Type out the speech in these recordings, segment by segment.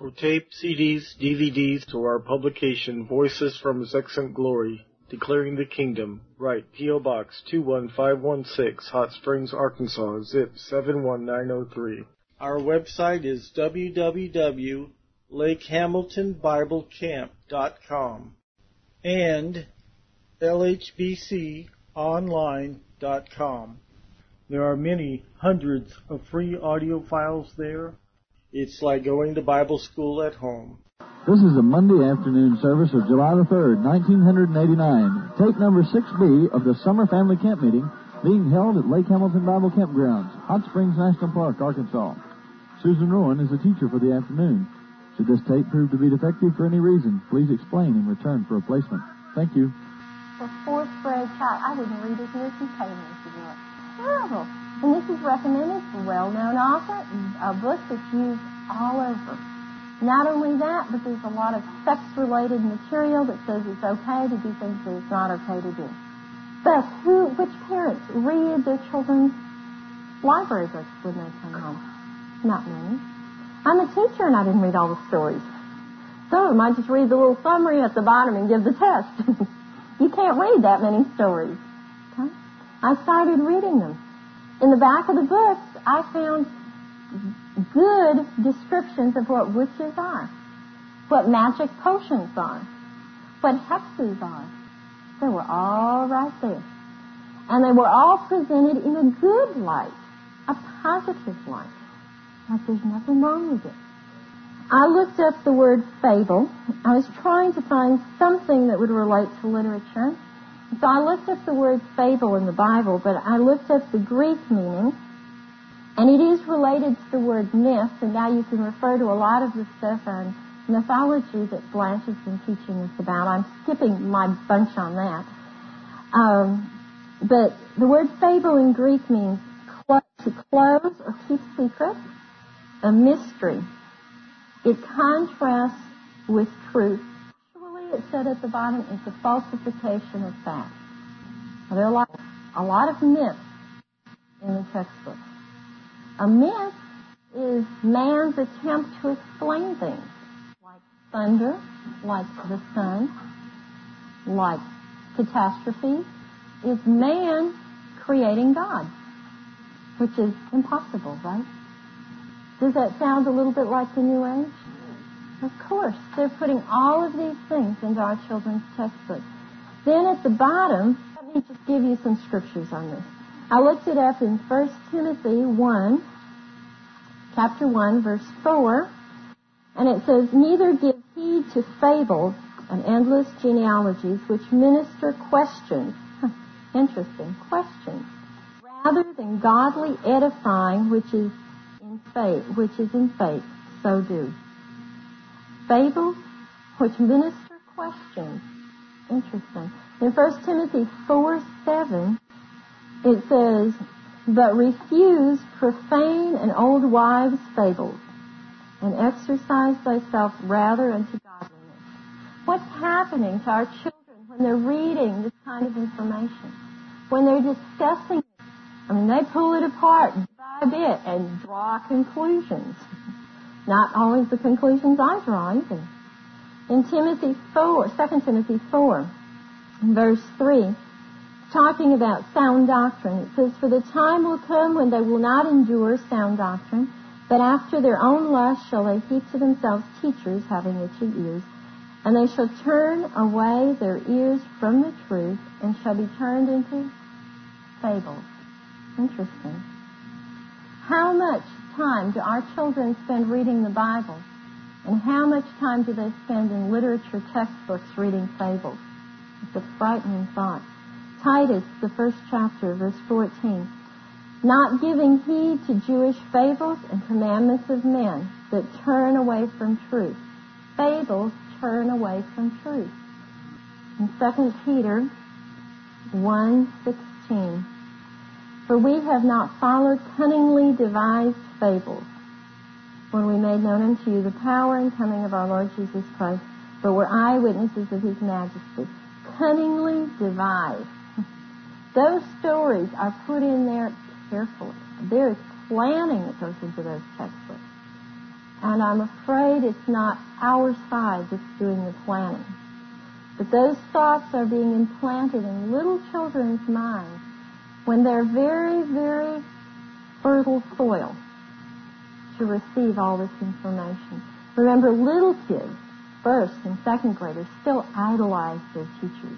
For tape, CDs, DVDs, to our publication, Voices from His Excellent Glory, Declaring the Kingdom, write P.O. Box 21516, Hot Springs, Arkansas, zip 71903. Our website is www.lakehamiltonbiblecamp.com and lhbconline.com. There are many hundreds of free audio files there. It's like going to Bible school at home. This is a Monday afternoon service of July the 3rd, 1989. Tape number 6B of the Summer Family Camp Meeting being held at Lake Hamilton Bible Campgrounds, Hot Springs National Park, Arkansas. Susan Rowan is the teacher for the afternoon. Should this tape prove to be defective for any reason, please explain in return for replacement. Thank you. For fourth grade child, I wouldn't read it here from Payment to do it. Terrible. And this is recommended for well-known author, a book that's used all over. Not only that, but there's a lot of sex-related material that says it's okay to do things that it's not okay to do. But which parents read their children's library books when they come home? Not many. I'm a teacher and I didn't read all the stories. Some of them I just read the little summary at the bottom and give the test. You can't read that many stories. Okay? I started reading them. In the back of the books, I found good descriptions of what witches are, what magic potions are, what hexes are. They were all right there. And they were all presented in a good light, a positive light. Like there's nothing wrong with it. I looked up the word fable. I was trying to find something that would relate to literature. So I looked up the word fable in the Bible, but I looked up the Greek meaning, and it is related to the word myth, and now you can refer to a lot of the stuff on mythology that Blanche has been teaching us about. I'm skipping my bunch on that. But the word fable in Greek means to close or keep secret, a mystery. It contrasts with truth. Actually, it said at the bottom, it's a falsification of fact. Now, there are a lot of myths in the textbook. A myth is man's attempt to explain things, like thunder, like the sun, like catastrophes. It's man creating God, which is impossible, right? Does that sound a little bit like the New Age? Of course. They're putting all of these things into our children's textbook. Then at the bottom, let me just give you some scriptures on this. I looked it up in 1 Timothy 1, chapter 1, verse 4, and it says, "Neither give heed to fables and endless genealogies which minister questions." Interesting, questions. "Rather than godly edifying, which is in faith, so do." Fables which minister questions. Interesting. In 1 Timothy 4:7, it says, "But refuse profane and old wives' fables, and exercise thyself rather unto godliness." What's happening to our children when they're reading this kind of information? When they're discussing it, they pull it apart bit by bit and draw conclusions. Not always the conclusions I draw either. In 2 Timothy 4, verse 3, talking about sound doctrine, it says, "For the time will come when they will not endure sound doctrine, but after their own lust shall they heap to themselves teachers having itchy ears, and they shall turn away their ears from the truth, and shall be turned into fables." Interesting. How much time do our children spend reading the Bible? And how much time do they spend in literature textbooks reading fables? It's a frightening thought. Titus, the 1st chapter, verse 14. "Not giving heed to Jewish fables and commandments of men that turn away from truth." Fables turn away from truth. In 2 Peter 1:16. "For we have not followed cunningly devised fables, when we made known unto you the power and coming of our Lord Jesus Christ, but were eyewitnesses of His majesty." Cunningly devised. Those stories are put in there carefully. There is planning that goes into those textbooks. And I'm afraid it's not our side that's doing the planning. But those thoughts are being implanted in little children's minds when they're very, very fertile soil to receive all this information. Remember, little kids, first and second graders, still idolize their teachers.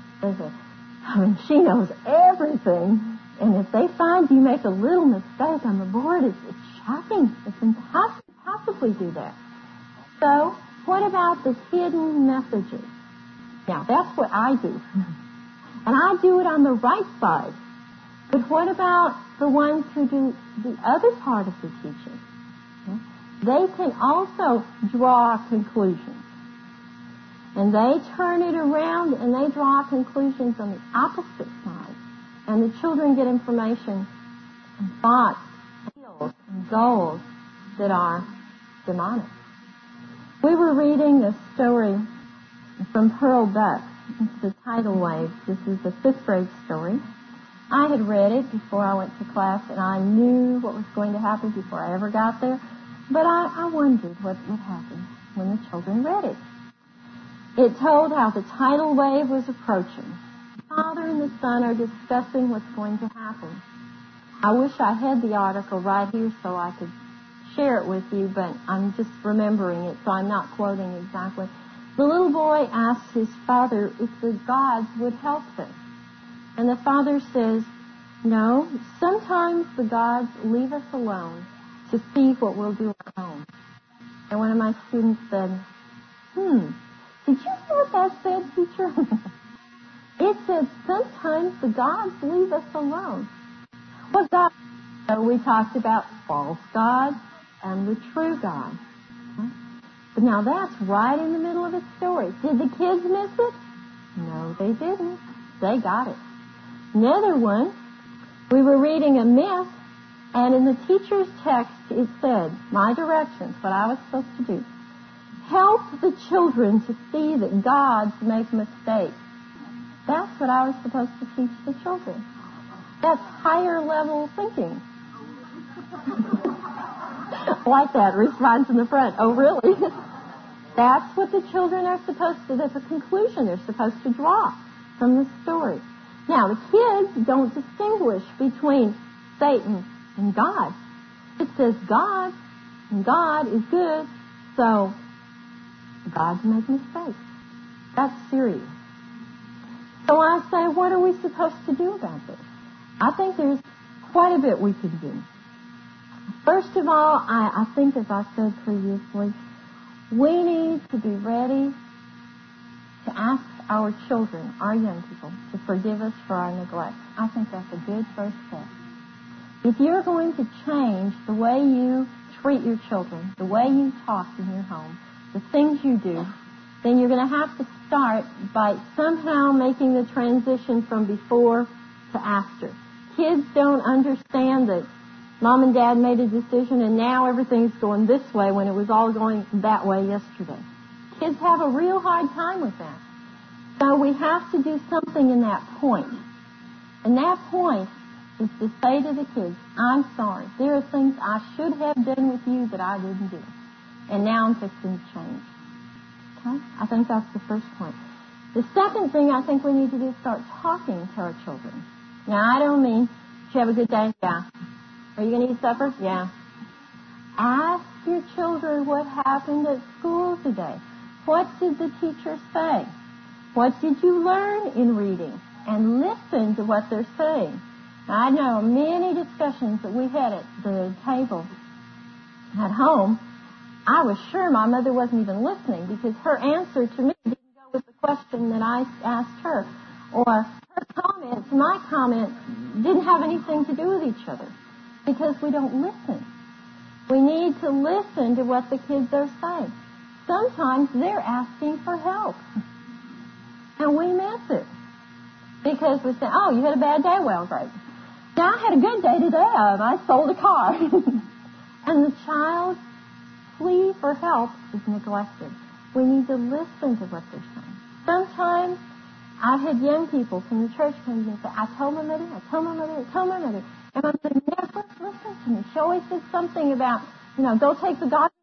She knows everything. And if they find you make a little mistake on the board, it's shocking. It's impossible to possibly do that. So, what about the hidden messages? Now, that's what I do. And I do it on the right side. But what about the ones who do the other part of the teaching? They can also draw conclusions. And they turn it around and they draw conclusions on the opposite side. And the children get information and thoughts, feels, and goals that are demonic. We were reading a story from Pearl Buck. It's the Tidal Wave. This is a 5th grade story. I had read it before I went to class, and I knew what was going to happen before I ever got there. But I wondered what would happen when the children read it. It told how the tidal wave was approaching. The Father and the Son are discussing what's going to happen. I wish I had the article right here so I could share it with you, but I'm just remembering it, so I'm not quoting exactly. The little boy asks his father if the gods would help them. And the father says, no, sometimes the gods leave us alone to see what we'll do at home. And one of my students said, did you hear what that said, teacher? It said, sometimes the gods leave us alone. What God? So we talked about false gods and the true God. But now that's right in the middle of the story. Did the kids miss it? No, they didn't. They got it. Another one, we were reading a myth, and in the teacher's text it said, my directions, what I was supposed to do. Help the children to see that gods make mistakes. That's what I was supposed to teach the children. That's higher level thinking. Like that response in the front. Oh, really? That's what the children are supposed to, that's a conclusion they're supposed to draw from the story. Now, the kids don't distinguish between Satan and God. It says God, and God is good, so gods make mistakes. That's serious. So I say, what are we supposed to do about this? I think there's quite a bit we can do. First of all, I think, as I said previously, we need to be ready to ask our children, our young people, to forgive us for our neglect. I think that's a good first step. If you're going to change the way you treat your children, the way you talk in your home, the things you do, then you're going to have to start by somehow making the transition from before to after. Kids don't understand that Mom and Dad made a decision and now everything's going this way when it was all going that way yesterday. Kids have a real hard time with that. So we have to do something in that point. And that point is to say to the kids, I'm sorry. There are things I should have done with you that I didn't do. And now I'm fixing to change. Okay? I think that's the first point. The second thing I think we need to do is start talking to our children. Now, I don't mean, did you have a good day? Yeah. Are you going to eat supper? Yeah. Ask your children what happened at school today. What did the teacher say? What did you learn in reading? And listen to what they're saying. Now, I know many discussions that we had at the table at home. I was sure my mother wasn't even listening because her answer to me didn't go with the question that I asked her. Or her comment to my comment didn't have anything to do with each other because we don't listen. We need to listen to what the kids are saying. Sometimes they're asking for help. And we miss it. Because we say, oh, you had a bad day? Well, great. Now, I had a good day today. I sold a car. And the child's plea for help is neglected. We need to listen to what they're saying. Sometimes I've had young people from the church come to me and say, I told my mother. And my mother never listened to me. She always said something about, go take the garbage out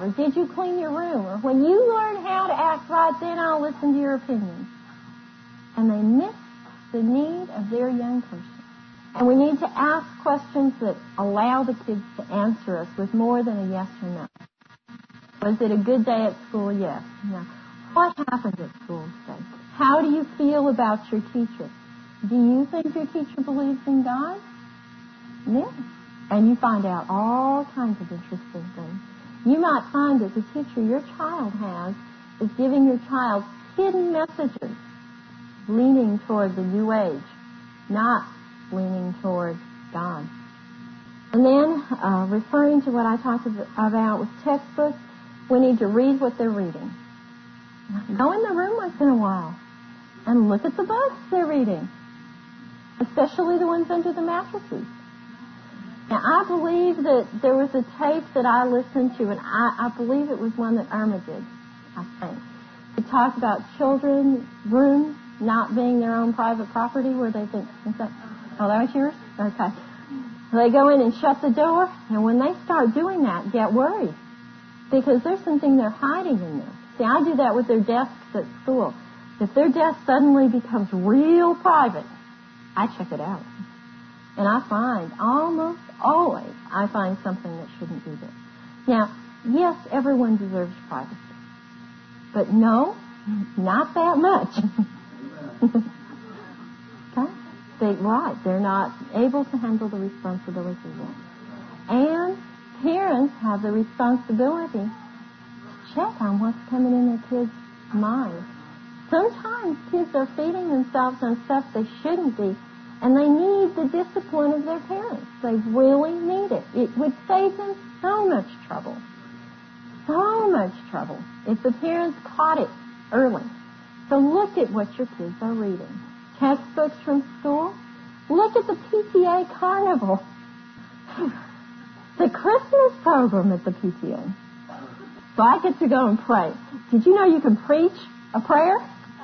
Or did you clean your room? Or when you learn how to act right, then I'll listen to your opinions. And they miss the need of their young person. And we need to ask questions that allow the kids to answer us with more than a yes or no. Was it a good day at school? Yes. No. What happened at school today? How do you feel about your teacher? Do you think your teacher believes in God? Yeah. And you find out all kinds of interesting things. You might find that the teacher your child has is giving your child hidden messages, leaning toward the New Age, not leaning toward God. And then, referring to what I talked about with textbooks, we need to read what they're reading. Go in the room once in a while and look at the books they're reading, especially the ones under the mattresses. Now, I believe that there was a tape that I listened to, and I believe it was one that Irma did, I think. It talked about children's rooms not being their own private property where they think, oh, that was yours? Okay. They go in and shut the door, and when they start doing that, get worried, because there's something they're hiding in there. See, I do that with their desks at school. If their desk suddenly becomes real private, I check it out. And I find, almost always, I find something that shouldn't be there. Now, yes, everyone deserves privacy. But no, not that much. Okay? They're not able to handle the responsibility yet. And parents have the responsibility to check on what's coming in their kids' minds. Sometimes kids are feeding themselves on stuff they shouldn't be, and they need the discipline of their parents. They really need it. It would save them so much trouble. So much trouble if the parents caught it early. So look at what your kids are reading. Textbooks from school. Look at the PTA carnival. The Christmas program at the PTA. So I get to go and pray. Did you know you can preach a prayer?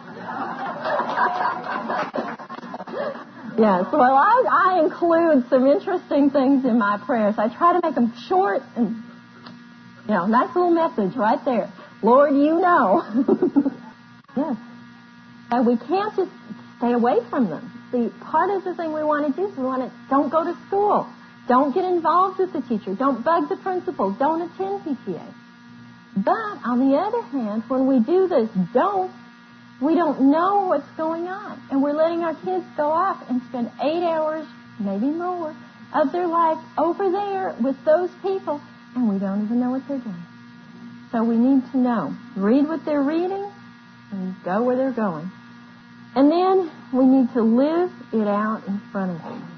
Yes, well, I include some interesting things in my prayers. I try to make them short and, nice little message right there. Lord, you know. Yes. And we can't just stay away from them. See, part of the thing we want to do is don't go to school. Don't get involved with the teacher. Don't bug the principal. Don't attend PTA. But, on the other hand, when we do this we don't know what's going on. And we're letting our kids go off and spend 8 hours, maybe more, of their life over there with those people, and we don't even know what they're doing. So we need to know. Read what they're reading and go where they're going. And then we need to live it out in front of them.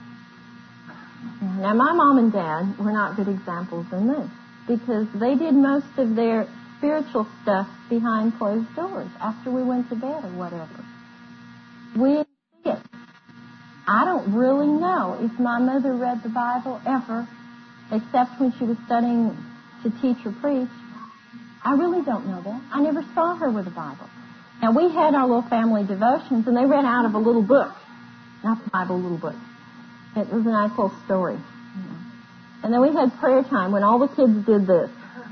Now, my mom and dad were not good examples in this, because they did most of their spiritual stuff behind closed doors after we went to bed or whatever. We didn't see it. I don't really know if my mother read the Bible ever, except when she was studying to teach or preach. I really don't know that. I never saw her with a Bible. Now, we had our little family devotions, and they read out of a little book. Not the Bible, a little book. It was a nice little story. And then we had prayer time when all the kids did this.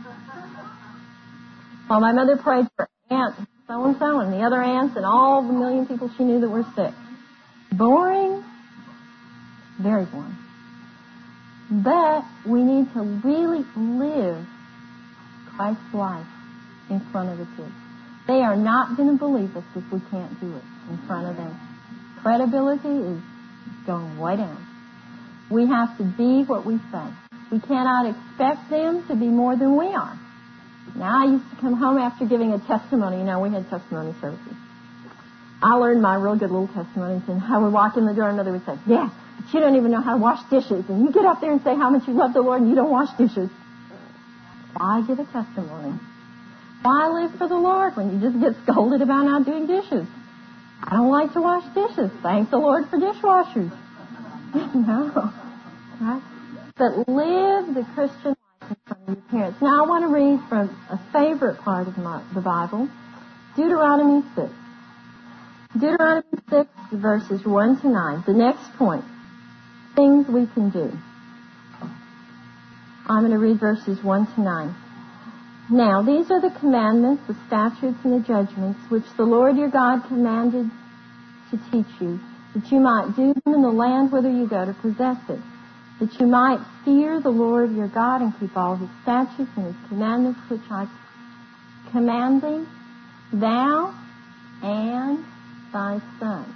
While my mother prayed for Aunt so-and-so and the other aunts and all the million people she knew that were sick. Boring. Very boring. But we need to really live Christ's life in front of the kids. They are not going to believe us if we can't do it in front of them. Credibility is going way down. We have to be what we say. We cannot expect them to be more than we are. Now, I used to come home after giving a testimony. We had testimony services. I learned my real good little testimonies, and I would walk in the door and Mother would say, yeah, but you don't even know how to wash dishes, and you get up there and say how much you love the Lord and you don't wash dishes. Why give a testimony? Why live for the Lord when you just get scolded about not doing dishes? I don't like to wash dishes. Thank the Lord for dishwashers. No. Right? But live the Christian life in front of your parents. Now, I want to read from a favorite part of the Bible, Deuteronomy 6. Deuteronomy 6, verses 1 to 9. The next point, things we can do. I'm going to read verses 1 to 9. Now, these are the commandments, the statutes, and the judgments which the Lord your God commanded to teach you, that you might do them in the land whither you go to possess it, that you might fear the Lord your God and keep all his statutes and his commandments which I command thee, thou and thy son,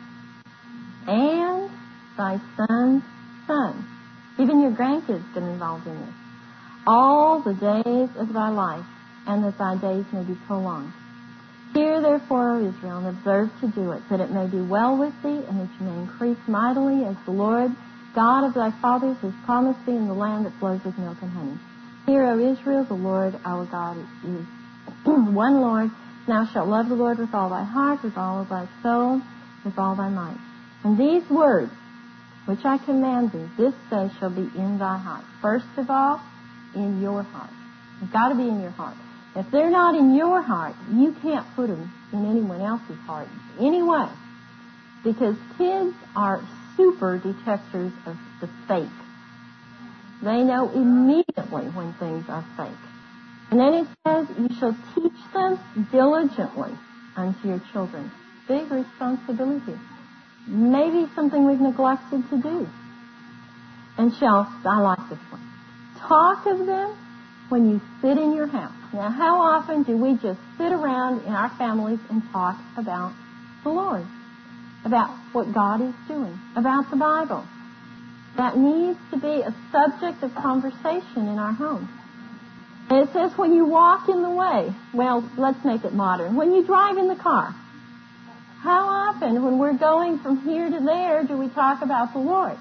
and thy son's son. Even your grandkids get involved in this. All the days of thy life, and that thy days may be prolonged. Hear therefore, O Israel, and observe to do it, that it may be well with thee, and that you may increase mightily, as the Lord God of thy fathers has promised thee in the land that flows with milk and honey. Hear, O Israel, the Lord our God is one Lord. Thou shalt love the Lord with all thy heart, with all of thy soul, with all thy might. And these words, which I command thee, this day shall be in thy heart. First of all, in your heart. They've got to be in your heart. If they're not in your heart, you can't put them in anyone else's heart anyway. Because kids are super detectors of the fake. They know immediately when things are fake. And then it says, you shall teach them diligently unto your children. Big responsibility. Maybe something we've neglected to do. And I like this one. Talk of them when you sit in your house. Now, how often do we just sit around in our families and talk about the Lord? About what God is doing? About the Bible? That needs to be a subject of conversation in our homes. And it says when you walk in the way. Well, let's make it modern. When you drive in the car. How often, when we're going from here to there, do we talk about the Lord?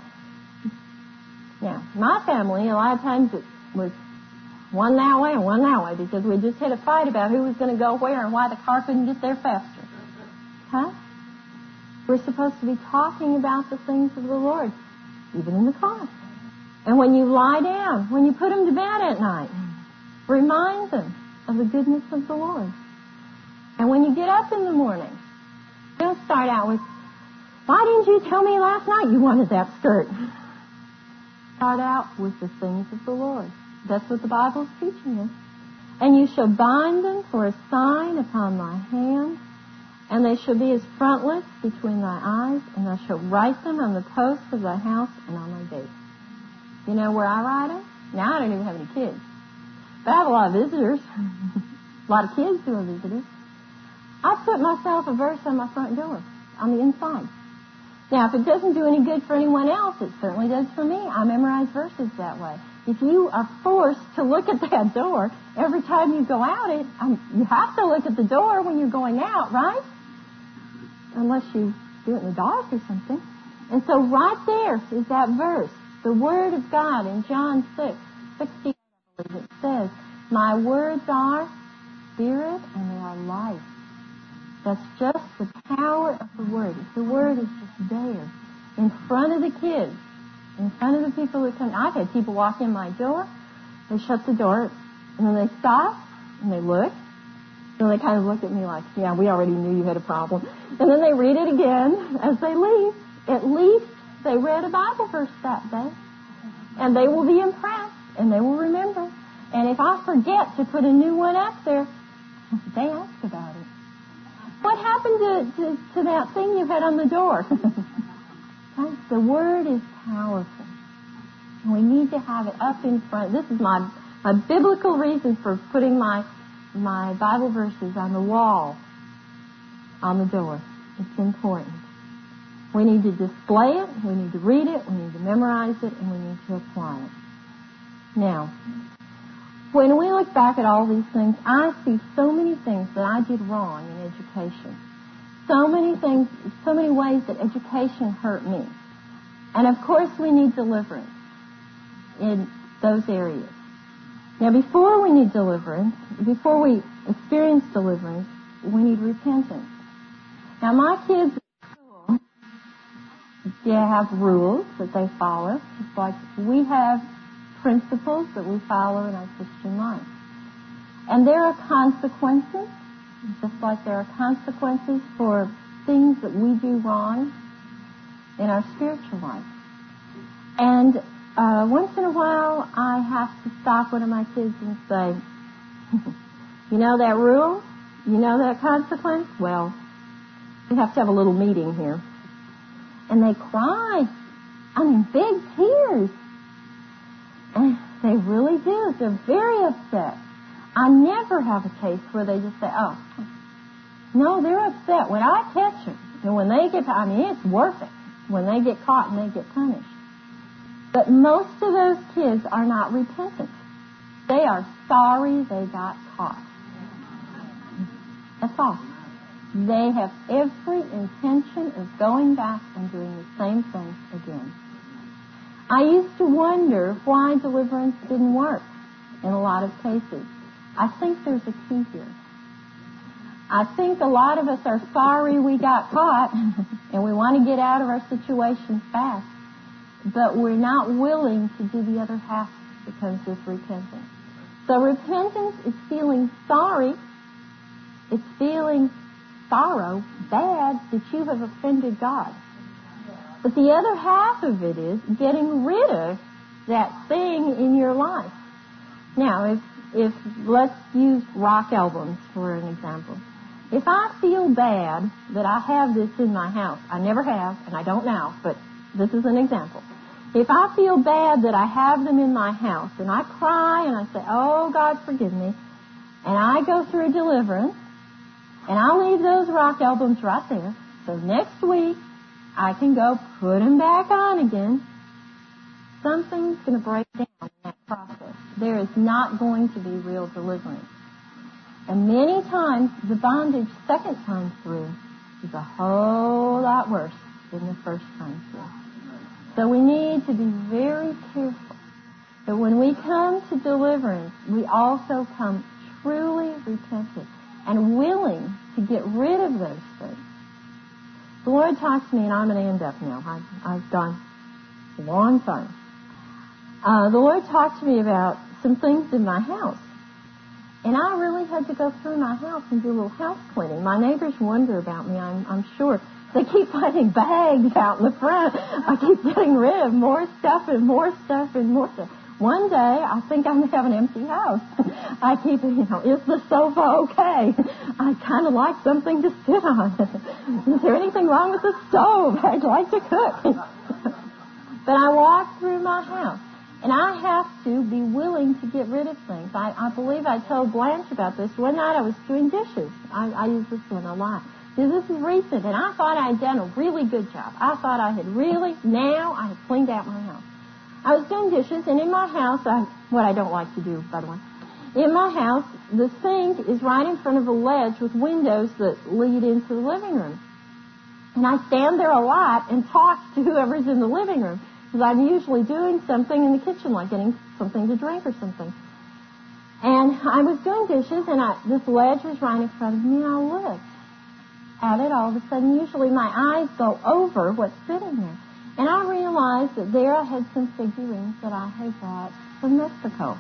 Now, my family, a lot of times it was one that way and one that way, because we just had a fight about who was going to go where and why the car couldn't get there faster. Huh? We're supposed to be talking about the things of the Lord, even in the car. And when you lie down, when you put them to bed at night, remind them of the goodness of the Lord. And when you get up in the morning, don't start out with, why didn't you tell me last night you wanted that skirt? Start out with the things of the Lord. That's what the Bible's teaching us. And you shall bind them for a sign upon thy hand, and they shall be as frontlets between thy eyes, and thou shalt write them on the posts of thy house and on thy gates. You know where I write them? Now I don't even have any kids. But I have a lot of visitors. A lot of kids who are visitors. I put myself a verse on my front door, on the inside. Now, if it doesn't do any good for anyone else, it certainly does for me. I memorize verses that way. If you are forced to look at that door every time you go out, you have to look at the door when you're going out, right? Unless you do it in the dark or something. And so right there is that verse, the Word of God in John 6:16, I believe it says, my words are spirit and they are life. That's just the power of the Word. If the Word is just there, in front of the kids, in front of the people who come. I've had people walk in my door, they shut the door, and then they stop, and they look, and they kind of look at me like, yeah, we already knew you had a problem. And then they read it again as they leave. At least they read a Bible verse that day. And they will be impressed, and they will remember. And if I forget to put a new one up there, they ask about it. What happened to that thing you had on the door? The Word is powerful. And we need to have it up in front. This is my biblical reason for putting my Bible verses on the wall, on the door. It's important. We need to display it, we need to read it, we need to memorize it, and we need to apply it. Now, when we look back at all these things, I see so many things that I did wrong in education. So many things, so many ways that education hurt me. And of course we need deliverance in those areas. Now before we need deliverance, before we experience deliverance, we need repentance. Now my kids at school, they have rules that they follow. It's like we have principles that we follow in our Christian life. And there are consequences, just like there are consequences for things that we do wrong in our spiritual life. And once in a while, I have to stop one of my kids and say, You know that rule? You know that consequence? Well, we have to have a little meeting here. And they cry. I mean, big tears. And they really do. They're very upset. I never have a case where they just say, oh, no, they're upset. When I catch them, and when they get, I mean, it's worth it when they get caught and they get punished. But most of those kids are not repentant. They are sorry they got caught. That's all. They have every intention of going back and doing the same thing again. I used to wonder why deliverance didn't work in a lot of cases. I think there's a key here. I think a lot of us are sorry we got caught and we want to get out of our situation fast, but we're not willing to do the other half that comes with repentance. So repentance is feeling sorry. It's feeling sorrow, bad, that you have offended God. But the other half of it is getting rid of that thing in your life. Now, if let's use rock albums for an example. If I feel bad that I have this in my house, I never have, and I don't now, but this is an example. If I feel bad that I have them in my house, and I cry and I say, oh, God, forgive me, and I go through deliverance, and I'll leave those rock albums right there, so next week I can go put them back on again, something's going to break down in that process. There is not going to be real deliverance. And many times, the bondage second time through is a whole lot worse than the first time through. So we need to be very careful that when we come to deliverance, we also come truly repentant and willing to get rid of those things. The Lord talks to me, and I'm going to end up now. I've gone a long time. The Lord talked to me about some things in my house. And I really had to go through my house and do a little house cleaning. My neighbors wonder about me, I'm sure. They keep finding bags out in the front. I keep getting rid of more stuff and more stuff and more stuff. One day, I think I'm going to have an empty house. I keep, is the sofa okay? I kind of like something to sit on. Is there anything wrong with the stove? I'd like to cook. But I walk through my house. And I have to be willing to get rid of things. I believe I told Blanche about this. One night I was doing dishes. I use this one a lot. This is recent, and I thought I had done a really good job. I thought I had cleaned out my house. I was doing dishes, and in my house, what I don't like to do, by the way, in my house, the sink is right in front of a ledge with windows that lead into the living room. And I stand there a lot and talk to whoever's in the living room. Because I'm usually doing something in the kitchen, like getting something to drink or something. And I was doing dishes, and this ledge was right in front of me, and I looked at it all of a sudden. Usually my eyes go over what's sitting there. And I realized that there I had some figurines that I had brought from Mexico.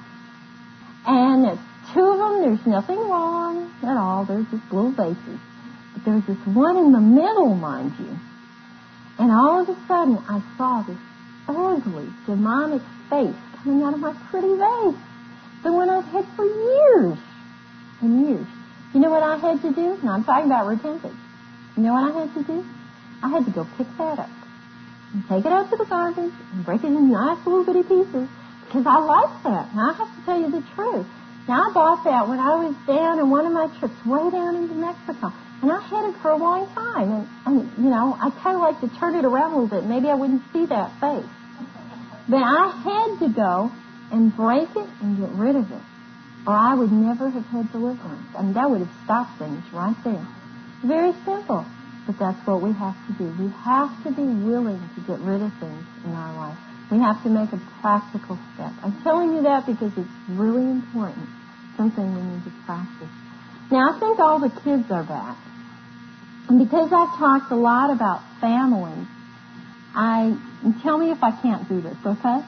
And it's two of them. There's nothing wrong at all. There's just little vases. But there's this one in the middle, mind you. And all of a sudden, I saw this ugly, demonic face coming out of my pretty vase. The one I've had for years and years. You know what I had to do? Now, I'm talking about repentance. You know what I had to do? I had to go pick that up and take it out to the garbage and break it in nice little bitty pieces because I like that. Now, I have to tell you the truth. Now, I bought that when I was down in one of my trips way down into Mexico. And I had it for a long time. And I kind of like to turn it around a little bit. Maybe I wouldn't see that face. But I had to go and break it and get rid of it. Or I would never have had deliverance. I mean, that would have stopped things right there. Very simple. But that's what we have to do. We have to be willing to get rid of things in our life. We have to make a practical step. I'm telling you that because it's really important. Something we need to practice. Now, I think all the kids are back. And because I've talked a lot about families, tell me if I can't do this, okay?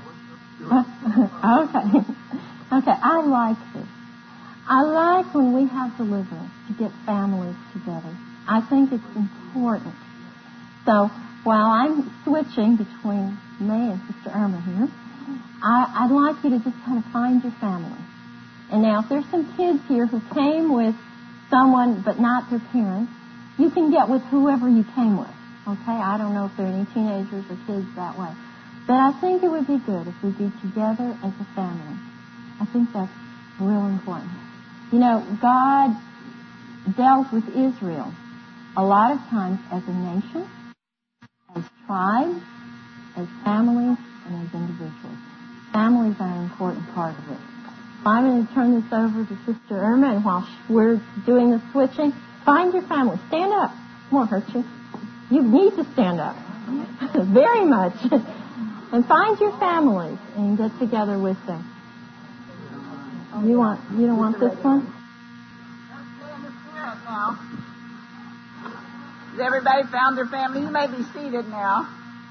Okay, I like this. I like when we have deliverance to get families together. I think it's important. So, while I'm switching between me and Sister Irma here, I'd like you to just kind of find your family. And now, if there's some kids here who came with someone but not their parents, you can get with whoever you came with. Okay? I don't know if there are any teenagers or kids that way. But I think it would be good if we'd be together as a family. I think that's real important. You know, God dealt with Israel a lot of times as a nation, as tribes, as families, and as individuals. Families are an important part of it. I'm going to turn this over to Sister Irma, and while we're doing the switching, find your family. Stand up. It won't hurt you. You need to stand up. Very much. And find your families and get together with them. You don't want this one? Now. Has everybody found their family? You may be seated now.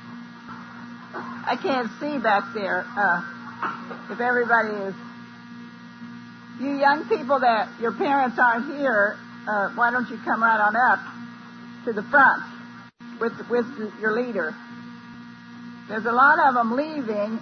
I can't see back there if everybody is. You young people that your parents aren't here, why don't you come right on up to the front with your leader? There's a lot of them leaving,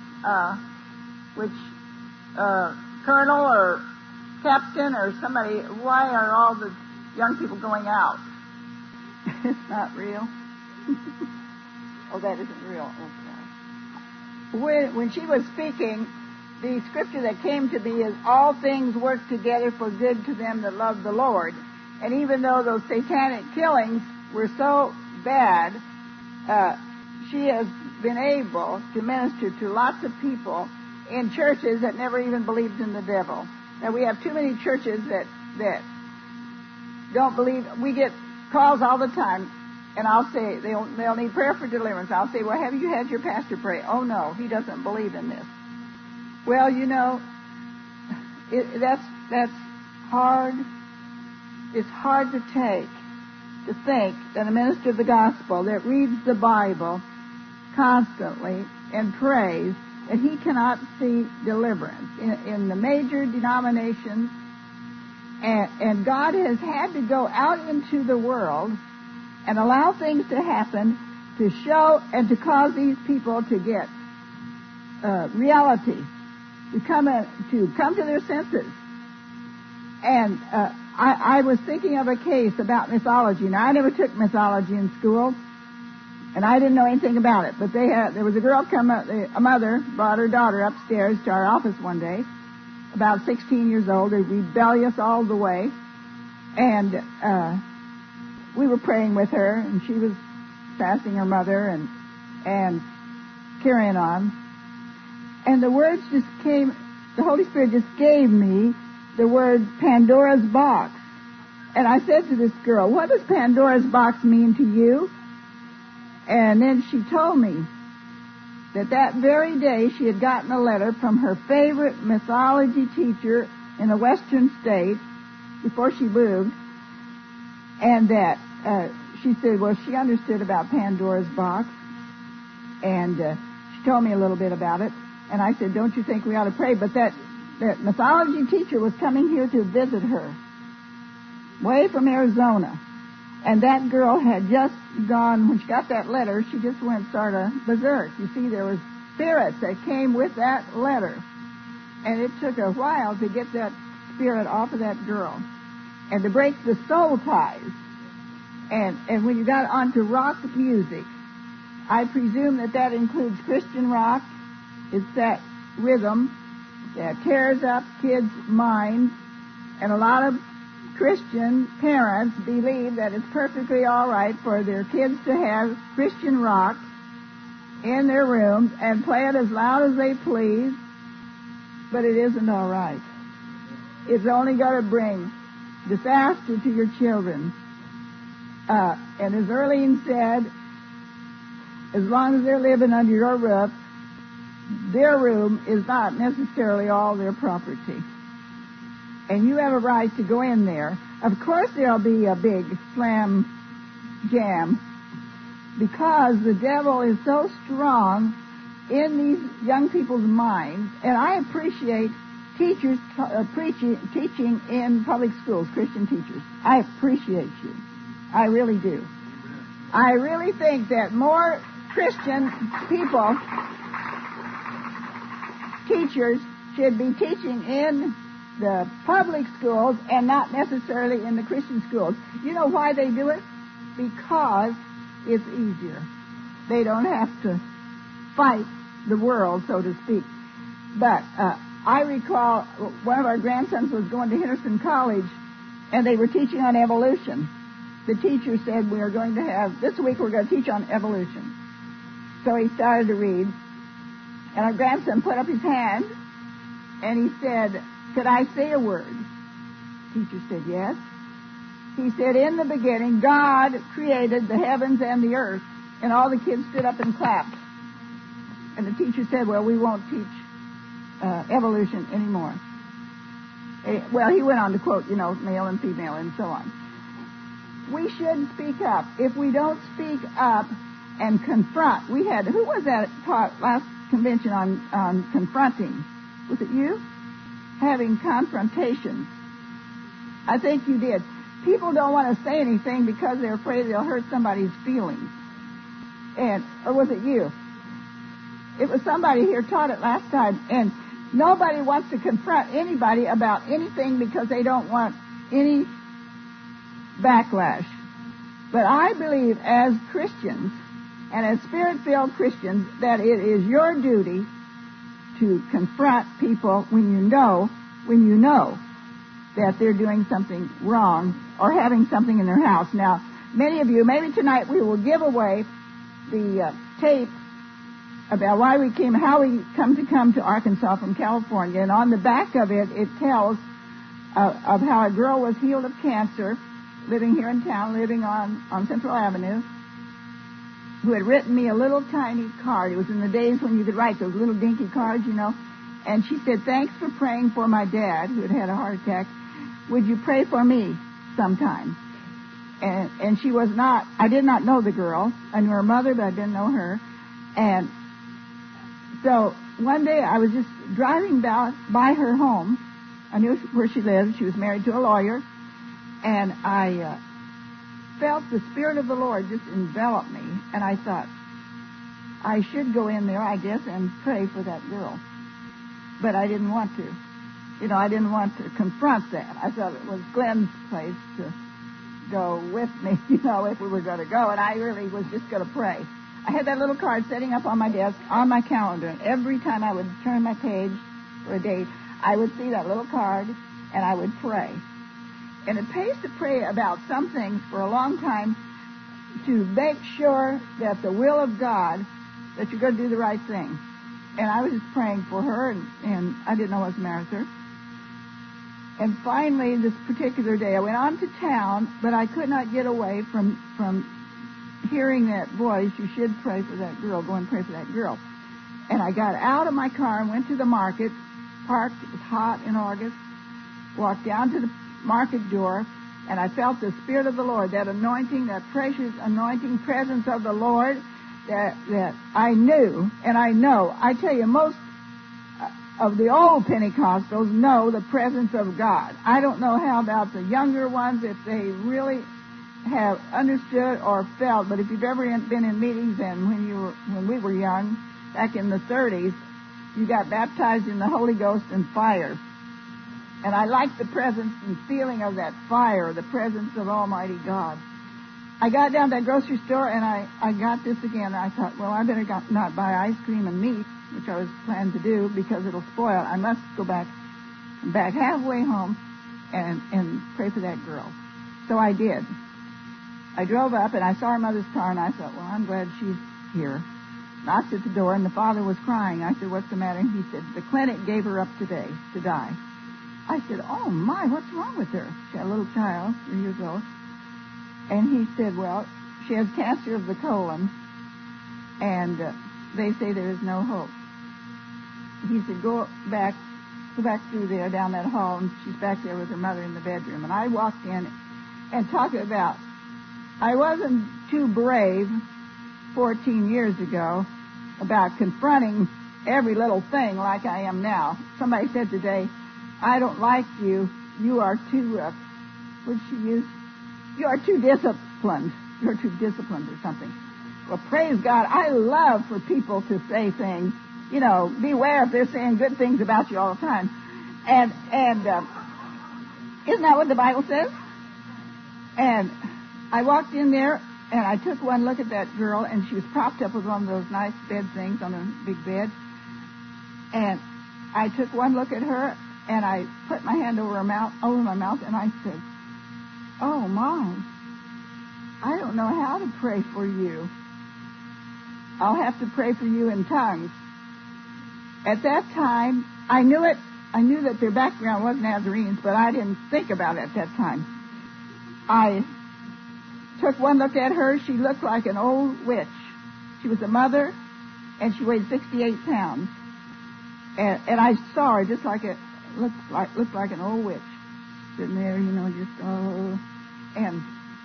colonel or captain or somebody. Why are all the young people going out? It's not real. Oh, that isn't real. Okay. When she was speaking, the scripture that came to me is, all things work together for good to them that love the Lord. And even though those satanic killings were so bad, she has been able to minister to lots of people in churches that never even believed in the devil. Now, we have too many churches that don't believe. We get calls all the time, and I'll say they'll need prayer for deliverance. I'll say, well, have you had your pastor pray? Oh, no, he doesn't believe in this. Well, you know, that's hard. It's hard to think that a minister of the gospel that reads the Bible constantly and prays, that he cannot see deliverance in the major denominations. And God has had to go out into the world and allow things to happen to show and to cause these people to get reality, to come to their senses. And I was thinking of a case about mythology. Now, I never took mythology in school, and I didn't know anything about it. But there was a girl a mother brought her daughter upstairs to our office one day, about 16 years old, rebellious all the way. And we were praying with her, and she was fasting her mother and carrying on. And the words just came, the Holy Spirit just gave me the word Pandora's box. And I said to this girl, what does Pandora's box mean to you? And then she told me that very day she had gotten a letter from her favorite mythology teacher in a western state before she moved, and that she said, well, she understood about Pandora's box, and she told me a little bit about it. And I said, don't you think we ought to pray? But that mythology teacher was coming here to visit her, way from Arizona. And that girl had just gone, when she got that letter, she just went sort of berserk. You see, there was spirits that came with that letter. And it took a while to get that spirit off of that girl and to break the soul ties. And when you got onto rock music, I presume that includes Christian rock. It's that rhythm that tears up kids' minds, and a lot of Christian parents believe that it's perfectly all right for their kids to have Christian rock in their rooms and play it as loud as they please, but it isn't all right. It's only going to bring disaster to your children. And as Earlene said, as long as they're living under your roof, their room is not necessarily all their property. And you have a right to go in there. Of course there'll be a big slam jam, because the devil is so strong in these young people's minds. And I appreciate teachers teaching in public schools, Christian teachers. I appreciate you. I really do. I really think that more Christian people, teachers, should be teaching in the public schools and not necessarily in the Christian schools. You know why they do it? Because it's easier. They don't have to fight the world, so to speak. But I recall one of our grandsons was going to Henderson College, and they were teaching on evolution. The teacher said, this week we're going to teach on evolution. So he started to read, and our grandson put up his hand, and he said, could I say a word? The teacher said, yes. He said, in the beginning, God created the heavens and the earth. And all the kids stood up and clapped. And the teacher said, well, we won't teach evolution anymore. Well, he went on to quote, male and female and so on. We should speak up. If we don't speak up and confront, who was that taught last convention on confronting? Was it you? Having confrontations. I think you did. People don't want to say anything because they're afraid they'll hurt somebody's feelings. Or was it you? It was somebody here taught it last time, and nobody wants to confront anybody about anything because they don't want any backlash. But I believe as Christians, and as Spirit-filled Christians, that it is your duty to confront people when you know that they're doing something wrong or having something in their house. Now, many of you, maybe tonight we will give away the tape about how we come to Arkansas from California, and on the back of it, it tells of how a girl was healed of cancer, living here in town, living on Central Avenue, who had written me a little tiny card. It was in the days when you could write those little dinky cards, and she said, thanks for praying for my dad, who had had a heart attack. Would you pray for me sometime? And she was not, I did not know the girl. I knew her mother, but I didn't know her. And so one day I was just driving by her home. I knew where she lived. She was married to a lawyer. And I felt the Spirit of the Lord just envelop me. And I thought, I should go in there, I guess, and pray for that girl. But I didn't want to. I didn't want to confront that. I thought it was Glenn's place to go with me, if we were going to go. And I really was just going to pray. I had that little card sitting up on my desk, on my calendar. And every time I would turn my page for a date, I would see that little card, and I would pray. And it pays to pray about some things for a long time to make sure that the will of God, that you're going to do the right thing. And I was just praying for her, and I didn't know what was the matter with her. And finally, this particular day, I went on to town, but I could not get away from hearing that voice, you should pray for that girl, go and pray for that girl. And I got out of my car and went to the market, parked, it was hot in August, walked down to the market door, and I felt the Spirit of the Lord, that anointing, that precious anointing presence of the Lord that I knew, and I know. I tell you, most of the old Pentecostals know the presence of God. I don't know how about the younger ones, if they really have understood or felt, but if you've ever been in meetings, and when we were young, back in the 30s, you got baptized in the Holy Ghost and fire. And I like the presence and feeling of that fire, the presence of Almighty God. I got down to that grocery store, and I got this again. I thought, well, I better not buy ice cream and meat, which I was planning to do, because it'll spoil. I must go back halfway home and pray for that girl. So I did. I drove up, and I saw her mother's car, and I thought, well, I'm glad she's here. Knocked at the door, and the father was crying. I said, what's the matter? And he said, the clinic gave her up today to die. I said, oh, my, what's wrong with her? She had a little child, 3 years old. And he said, well, she has cancer of the colon, and they say there is no hope. He said, go back through there, down that hall, and she's back there with her mother in the bedroom. And I walked in and talked about, I wasn't too brave 14 years ago about confronting every little thing like I am now. Somebody said today, I don't like you. You are too, what did she use? You are too disciplined. You're too disciplined or something. Well, praise God. I love for people to say things, beware if they're saying good things about you all the time. And isn't that what the Bible says? And I walked in there, and I took one look at that girl, and she was propped up with one of those nice bed things on a big bed. And I took one look at her, and I put my hand over my mouth, and I said, "Oh, Mom, I don't know how to pray for you. I'll have to pray for you in tongues." At that time, I knew it. I knew that their background was Nazarenes, but I didn't think about it at that time. I took one look at her. She looked like an old witch. She was a mother, and she weighed 68 pounds. And I saw her just like looked like an old witch sitting there, and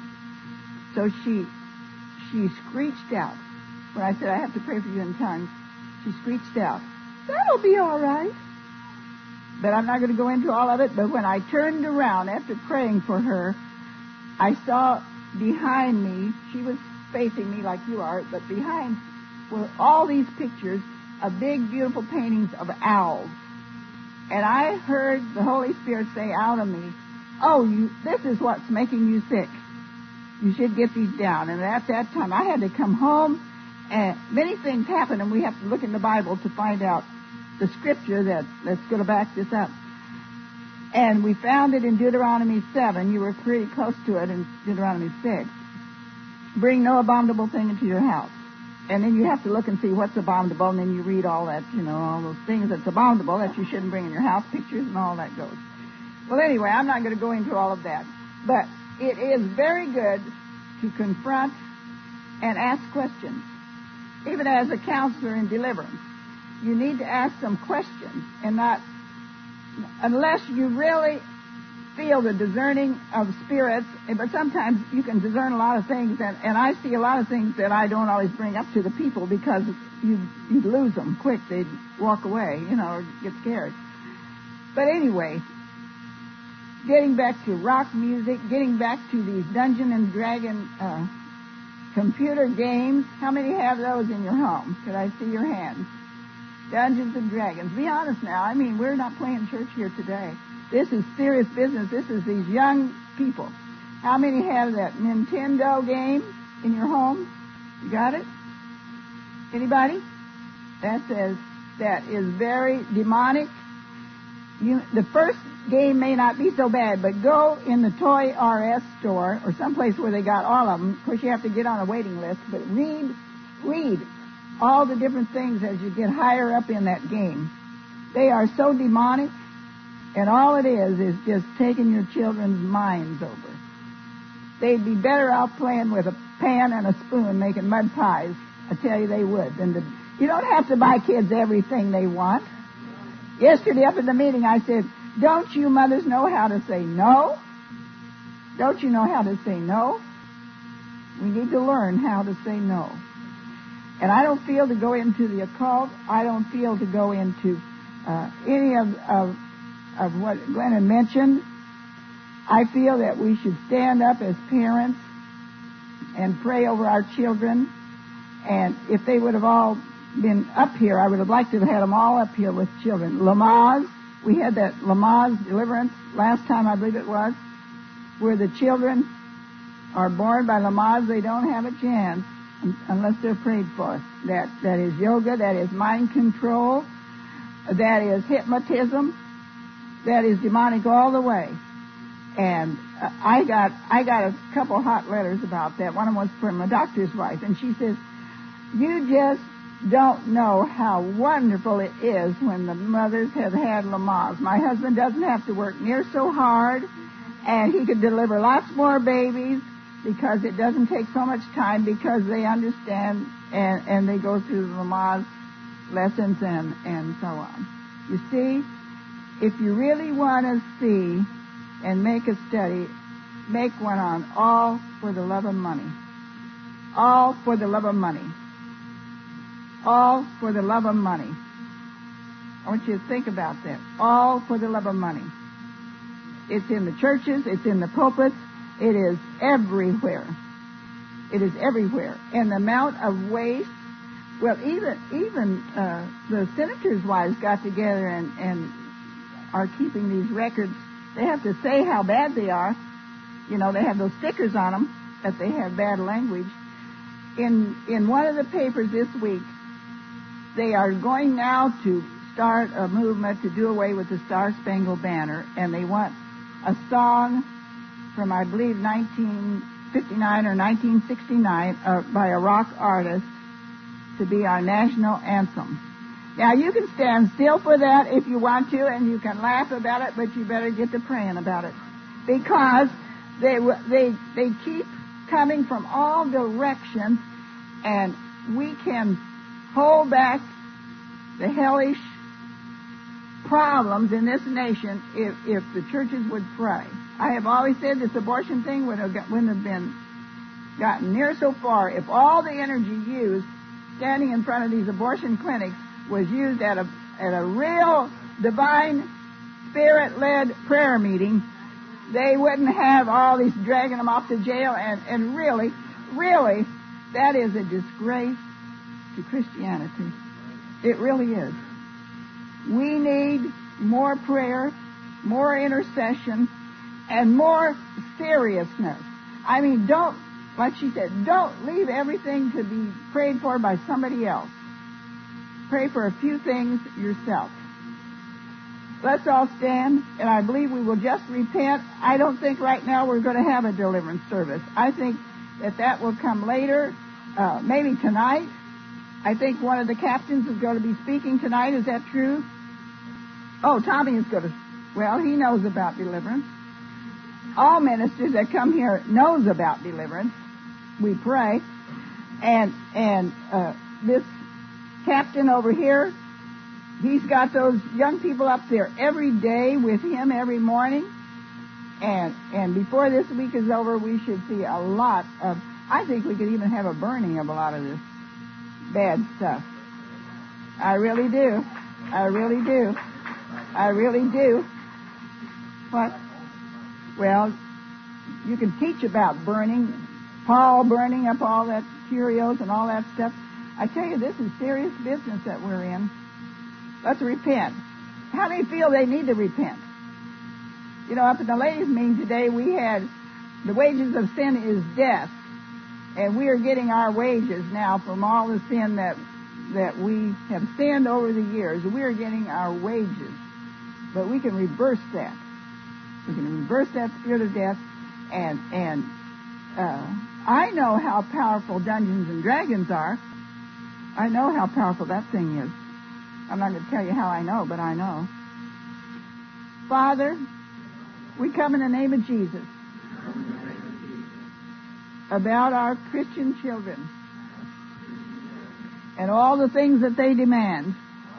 so she screeched out when I said, "I have to pray for you in tongues." She screeched out, "That'll be all right." But I'm not going to go into all of it. But when I turned around after praying for her, I saw behind me, she was facing me like you are, but behind were all these pictures of big, beautiful paintings of owls. And I heard the Holy Spirit say out of me, "Oh, this is what's making you sick. You should get these down." And at that time, I had to come home, and many things happen, and we have to look in the Bible to find out the scripture that's going to back this up. And we found it in Deuteronomy 7. You were pretty close to it in Deuteronomy 6. Bring no abominable thing into your house. And then you have to look and see what's abominable, and then you read all that, all those things that's abominable that you shouldn't bring in your house, pictures and all that goes. Well, anyway, I'm not going to go into all of that. But it is very good to confront and ask questions. Even as a counselor in deliverance, you need to ask some questions, and not, unless you really feel the discerning of spirits, but sometimes you can discern a lot of things, and I see a lot of things that I don't always bring up to the people because you'd lose them quick. They'd walk away, or get scared. But anyway, getting back to rock music, getting back to these Dungeon and Dragon computer games, how many have those in your home? Could I see your hands? Dungeons and Dragons. Be honest now. I mean, we're not playing church here today. This is serious business. This is these young people. How many have that Nintendo game in your home? You got it? Anybody? That is very demonic. The first game may not be so bad, but go in the Toy R Us store or someplace where they got all of them. Of course, you have to get on a waiting list, but read all the different things as you get higher up in that game. They are so demonic, and all it is just taking your children's minds over. They'd be better off playing with a pan and a spoon making mud pies. I tell you they would. You don't have to buy kids everything they want. Yesterday up in the meeting I said, don't you mothers know how to say no? Don't you know how to say no? We need to learn how to say no. And I don't feel to go into the occult. I don't feel to go into any of what Glenn had mentioned. I feel that we should stand up as parents and pray over our children. And if they would have all been up here, I would have liked to have had them all up here with children. Lamaze, we had that Lamaze deliverance last time, I believe it was, where the children are born by Lamaze. They don't have a chance unless they're prayed for. That is yoga, that is mind control, that is hypnotism, that is demonic all the way. And I got a couple hot letters about that. One of them was from a doctor's wife, and she says, "You just don't know how wonderful it is when the mothers have had Lamaze. My husband doesn't have to work near so hard, and he could deliver lots more babies because it doesn't take so much time because they understand and they go through the Lamaze lessons and so on." You see, if you really want to see and make a study, make one on All for the Love of Money. All for the Love of Money. All for the love of money. I want you to think about that. All for the love of money. It's in the churches. It's in the pulpits. It is everywhere. It is everywhere. And the amount of waste. Well, even the senators' wives got together and are keeping these records. They have to say how bad they are. You know, they have those stickers on them that they have bad language. In one of the papers this week, they are going now to start a movement to do away with the Star-Spangled Banner, and they want a song from, I believe, 1959 or 1969 by a rock artist to be our national anthem. Now, you can stand still for that if you want to, and you can laugh about it, but you better get to praying about it, because they keep coming from all directions, and we can hold back the hellish problems in this nation if the churches would pray. I have always said this abortion thing wouldn't have been gotten near so far if all the energy used standing in front of these abortion clinics was used at a real divine spirit-led prayer meeting. They wouldn't have all these dragging them off to jail, and really, that is a disgrace to Christianity. It really is. We need more prayer, more intercession, and more seriousness. I mean, don't, like she said, don't leave everything to be prayed for by somebody else. Pray for a few things yourself. Let's all stand, and I believe we will just repent. I don't think right now we're going to have a deliverance service. I think that will come later, maybe tonight. I think one of the captains is going to be speaking tonight. Is that true? Oh, Tommy is going to. Well, he knows about deliverance. All ministers that come here knows about deliverance. We pray. And this captain over here, he's got those young people up there every day with him every morning. And before this week is over, we should see a lot of, I think we could even have a burning of a lot of this bad stuff. I really do. I really do. I really do. What? Well, you can teach about burning, Paul burning up all that Cheerios and all that stuff. I tell you, this is serious business that we're in. Let's repent. How many feel they need to repent? You know, up in the ladies' meeting today, we had the wages of sin is death. And we are getting our wages now from all the sin that we have sinned over the years. We are getting our wages. But we can reverse that. We can reverse that spirit of death. And I know how powerful Dungeons and Dragons are. I know how powerful that thing is. I'm not going to tell you how I know, but I know. Father, we come in the name of Jesus about our Christian children and all the things that they demand.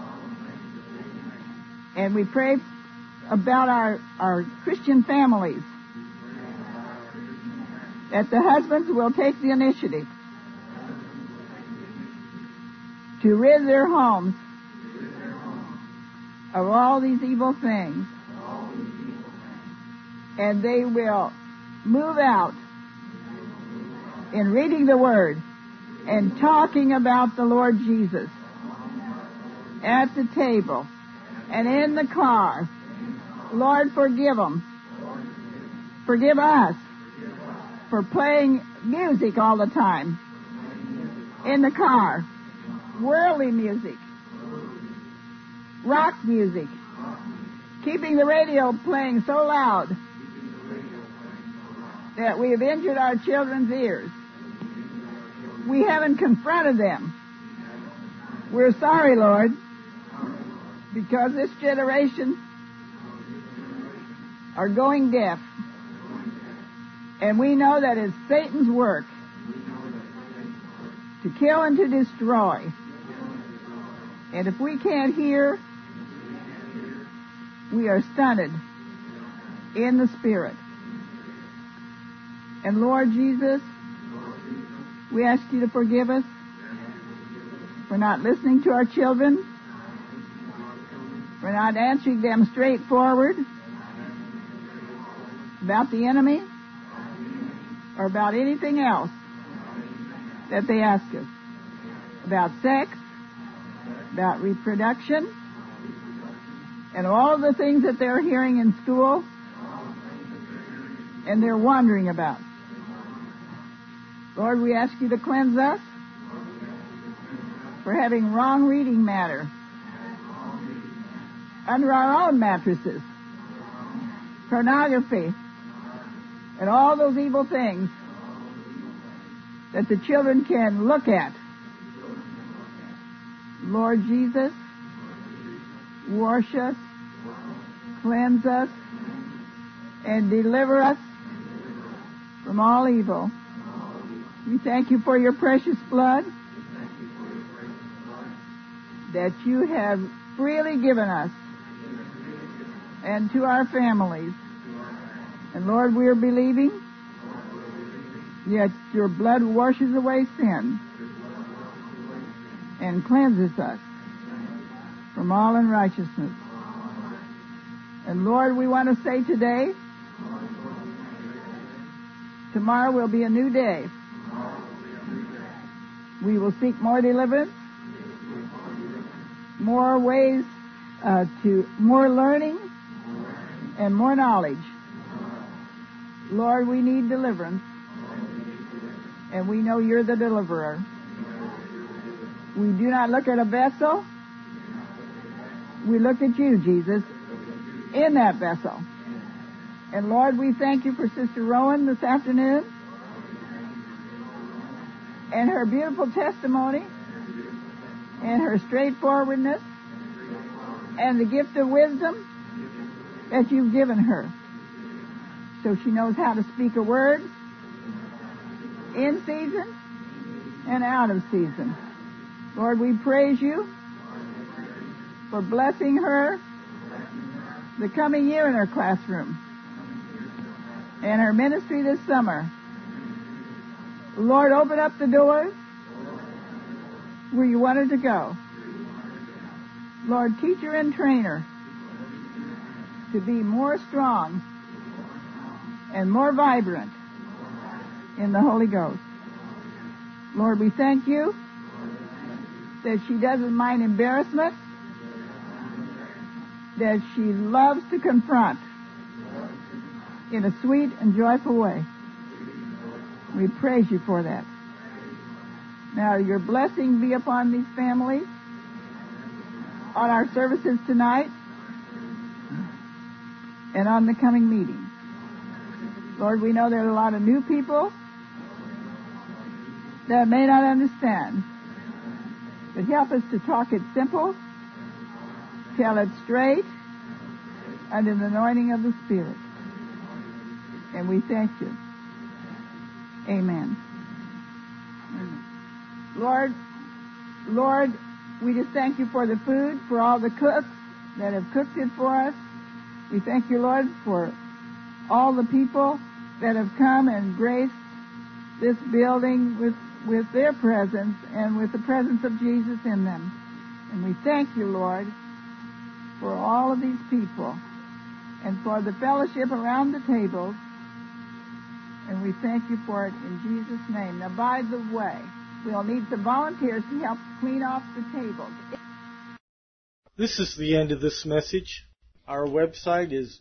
And we pray about our Christian families, that the husbands will take the initiative to rid their homes of all these evil things, and they will move out in reading the Word and talking about the Lord Jesus at the table and in the car. Lord, forgive them. Forgive us for playing music all the time in the car. Worldly music. Rock music. Keeping the radio playing so loud that we have injured our children's ears. We haven't confronted them. We're sorry, Lord, because this generation are going deaf. And we know that it's Satan's work to kill and to destroy. And if we can't hear, we are stunted in the Spirit. And Lord Jesus, we ask you to forgive us for not listening to our children, for not answering them straightforward about the enemy or about anything else that they ask us. About sex, about reproduction, and all of the things that they're hearing in school and they're wondering about. Lord, we ask you to cleanse us for having wrong reading matter under our own mattresses, pornography, and all those evil things that the children can look at. Lord Jesus, wash us, cleanse us, and deliver us from all evil. We thank you for your precious blood that you have freely given us and to our families. And Lord, we are believing that your blood washes away sin and cleanses us from all unrighteousness. And Lord, we want to say today, tomorrow will be a new day. We will seek more deliverance, more ways to more learning, and more knowledge. Lord, we need deliverance, and we know you're the deliverer. We do not look at a vessel. We look at you, Jesus, in that vessel. And Lord, we thank you for Sister Rowan this afternoon and her beautiful testimony and her straightforwardness and the gift of wisdom that you've given her. So she knows how to speak a word in season and out of season. Lord, we praise you for blessing her the coming year in her classroom and her ministry this summer. Lord, open up the doors where you want her to go. Lord, teach her and train her to be more strong and more vibrant in the Holy Ghost. Lord, we thank you that she doesn't mind embarrassment, that she loves to confront in a sweet and joyful way. We praise you for that. Now, your blessing be upon these families, on our services tonight, and on the coming meeting. Lord, we know there are a lot of new people that may not understand, but help us to talk it simple, tell it straight, under the anointing of the Spirit. And we thank you. Amen. Lord, we just thank you for the food, for all the cooks that have cooked it for us. We thank you, Lord, for all the people that have come and graced this building with their presence and with the presence of Jesus in them. And we thank you, Lord, for all of these people and for the fellowship around the tables. And we thank you for it in Jesus' name. Now, by the way, we'll need some volunteers to help clean off the tables. This is the end of this message. Our website is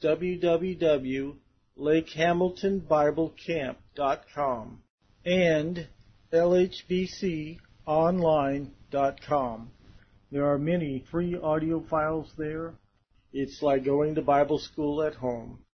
www.lakehamiltonbiblecamp.com and lhbconline.com. There are many free audio files there. It's like going to Bible school at home.